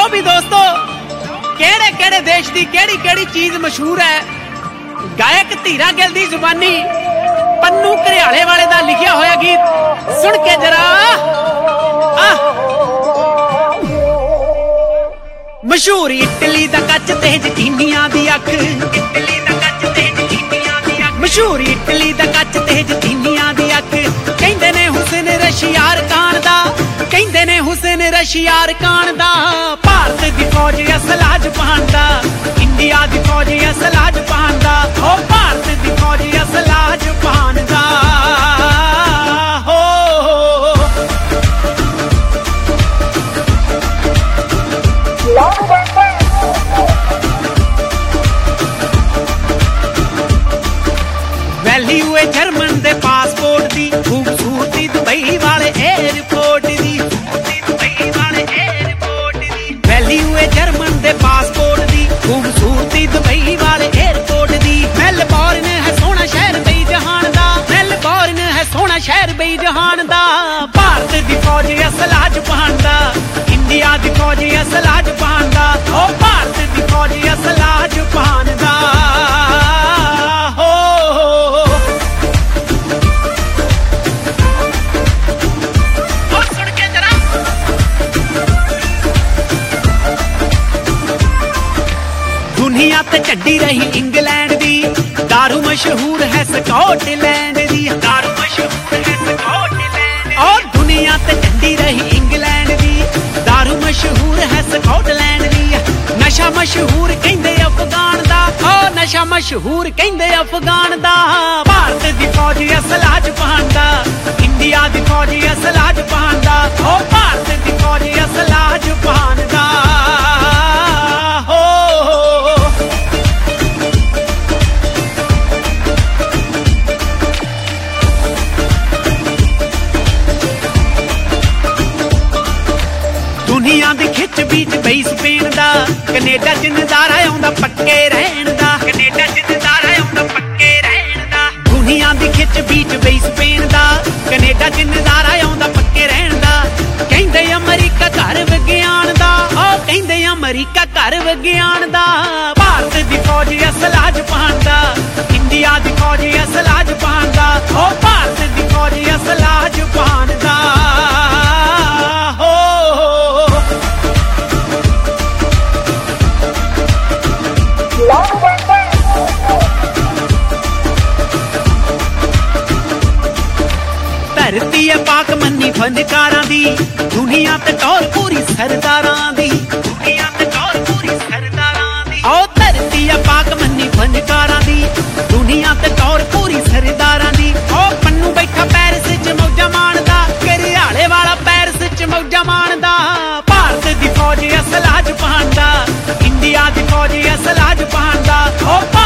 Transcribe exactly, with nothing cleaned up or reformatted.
ਲਓ ਵੀ ਦੋਸਤੋ ਕਿਹੜੇ ਕਿਹੜੇ ਦੇਸ਼ ਦੀ ਕਿਹੜੀ ਕਿਹੜੀ ਚੀਜ਼ ਮਸ਼ਹੂਰ ਹੈ। ਗਾਇਕ ਧੀਰਾ ਗਿੱਲ ਦੀ ਜ਼ੁਬਾਨੀ ਪੰਨੂ ਘਰਿਆਲੇ ਵਾਲੇ ਦਾ ਲਿਖਿਆ ਹੋਇਆ ਗੀਤ ਸੁਣ ਕੇ ਜਰਾ ਮਸ਼ਹੂਰ ਇਟਲੀ ਦਾ ਕੱਚ ਤੇ ਯਕੀਨੀਆਂ ਦੀ ਅੱਖ, ਇਟਲੀ ਦਾ ਕੱਚ ਤੇ ਯਕੀਨੀਆਂ ਦੀ ਅੱਖ, ਮਸ਼ਹੂਰ ਇਟਲੀ ਦਾ ਕੱਚ ਤੇ ਯਕੀਨੀਆਂ ਦੀ ਅੱਖ। ਕਹਿੰਦੇ ਨੇ ਹੁਸਨ ਰਸ਼ੀਆਰ ਖਾਨ ਦਾ, ਕਹਿੰਦੇ ਨੇ ਹੁਸਨ ਰਸ਼ੀਆਰ ਖਾਨ ਦਾ। ਭਾਰਤ ਦੀ ਫੌਜ ਅਸਲਾ ਜਪਾਨ ਦਾ, ਇੰਡੀਆ ਦੀ ਫੌਜ ਅਸਲਾ ਜਪਾਨ ਦਾ। ਓ ਭਾਰਤ ਦੀ ਫੌਜ ਅਸਲਾ ਜਪਾਨ ਦਾ। ਵੈਲਿਊ ਏ ਜਰਮਨ ਦੇ ਪਾਸਪੋਰਟ ਦੀ, ਖੂਬਸੂਰਤੀ ਦੁਬਈ ਵਾਲੇ 에ਅਰਪੋਰਟ ਦੀ, ਦੁਬਈ ਵਾਲੇ 에ਅਰਪੋਰਟ ਦੀ। ਵੈਲਿਊ ਏ ਜਰਮਨ ਦੇ ਪਾਸਪੋਰਟ ਦੀ, ਖੂਬਸੂਰਤੀ ਦੁਬਈ ਵਾਲੇ 에ਅਰਪੋਰਟ ਦੀ। ਮੈਲਬੌਰਨ ਹੈ ਸੋਹਣਾ ਸ਼ਹਿਰ ਬਈ ਜਹਾਨ ਦਾ, ਮੈਲਬੌਰਨ ਹੈ ਸੋਹਣਾ ਸ਼ਹਿਰ ਬਈ ਜਹਾਨ ਦਾ। ਭਾਰਤ ਦੀ ਫੌਜ ਅਸਲਾ ਜਪਾਨ ਦਾ, ਇੰਡੀਆ ਦੀ ਫੌਜ ਅਸਲਾ ਜਪਾਨ ਦਾ। ਓ ਭਾਰਤ ਦੀ ਫੌਜ ਅਸਲਾ ਜਪਾਨ ਦਾ। ਦੁਨੀਆ ਤੇ ਝੱਡੀ ਰਹੀ ਇੰਗਲੈਂਡ ਦੀ, ਦਾਰੂ ਮਸ਼ਹੂਰ ਹੈ ਸਕਾਟਲੈਂਡ ਦੀ, ਦਾਰੂ ਮਸ਼ਹੂਰ ਹੈ ਸਕਾਟਲੈਂਡ। ਔਰ ਦੁਨੀਆ ਤੇ ਝੱਡੀ ਰਹੀ ਇੰਗਲੈਂਡ ਦੀ, ਦਾਰੂ ਮਸ਼ਹੂਰ ਹੈ ਸਕਾਟਲੈਂਡ ਦੀ। ਨਸ਼ਾ ਮਸ਼ਹੂਰ ਕਹਿੰਦੇ ਅਫਗਾਨ ਦਾ, ਓ ਨਸ਼ਾ ਮਸ਼ਹੂਰ ਕਹਿੰਦੇ ਅਫਗਾਨ ਦਾ। ਭਾਰਤ ਦੀ ਫੌਜ ਅਸਲਾ ਜਪਾਨ ਦਾ, ਇੰਡੀਆ ਦੀ ਫੌਜ ਅਸਲਾ ਜਪਾਨ ਦਾ। ਓ ਭਾਰਤ ਦੀ ਫੌਜ ਅਸਲਾ ਜਪਾਨ ਦਾ। ਦੁਨੀਆ ਦੀ ਖਿੱਚ ਵਿੱਚ ਬਈ ਸਪੇਨ ਦਾ, ਕੈਨੇਡਾ ਚ ਨਜ਼ਾਰਾ ਆਉਂਦਾ ਪੱਕੇ ਰਹਿਣ ਦਾ, ਕੈਨੇਡਾ ਚ ਨਜ਼ਾਰਾ ਆਉਂਦਾ ਪੱਕੇ ਰਹਿਣ ਦਾ। ਦੁਨੀਆ ਦੀ ਖਿੱਚ ਵਿੱਚ ਬਈ ਸਪੇਨ ਦਾ, ਕੈਨੇਡਾ ਚ ਨਜ਼ਾਰਾ ਆਉਂਦਾ ਪੱਕੇ ਰਹਿਣ ਦਾ। ਕਹਿੰਦੇ ਅਮਰੀਕਾ ਘਰ ਵਿਗਿਆਨ ਦਾ, ਓ ਕਹਿੰਦੇ ਅਮਰੀਕਾ ਘਰ ਵਿਗਿਆਨ ਦਾ। ਭਾਰਤ ਦੀ ਫੌਜ ਅਸਲਾ ਜਪਾਨ ਦਾ, ਇੰਡੀਆ ਦੀ ਫੌਜ ਅਸਲਾ ਜਪਾਨ ਦਾ। ਓ ਭਾਰਤ ਦੀ ਫੌਜ ਅਸਲਾ ਜਪਾਨ ਦਾ। ਧਰਤੀ ਹੈ ਪਾਕ ਮੰਨੀ ਫਨਕਾਰਾਂ ਦੀ, ਦੁਨੀਆ ਤੇ ਟੌਰ ਪੂਰੀ ਸਰਦਾਰਾਂ ਦੀ, ਦੁਨੀਆ ਤੇ ਟੌਰ ਪੂਰੀ ਸਰਦਾਰਾਂ ਦੀ। ਓ ਧਰਤੀ ਹੈ ਪਾਕ ਮੰਨੀ ਫਨਕਾਰਾਂ ਦੀ, ਦੁਨੀਆ ਤੇ ਟੌਰ ਪੂਰੀ ਸਰਦਾਰਾਂ ਦੀ। ਓ ਪੰਨੂ ਬੈਠਾ ਪੈਰਿਸ ਚ ਮੌਜਾਂ ਮਾਣਦਾ, ਘਰਿਆਲੇ ਵਾਲਾ ਪੈਰਿਸ ਚ ਮੌਜਾਂ ਮਾਣਦਾ। ਭਾਰਤ ਦੀ ਫੌਜ ਅਸਲਾ ਜਪਾਨ ਦਾ, ਇੰਡੀਆ ਦੀ ਫੌਜ ਅਸਲਾ ਜਪਾਨ ਦਾ। ਓ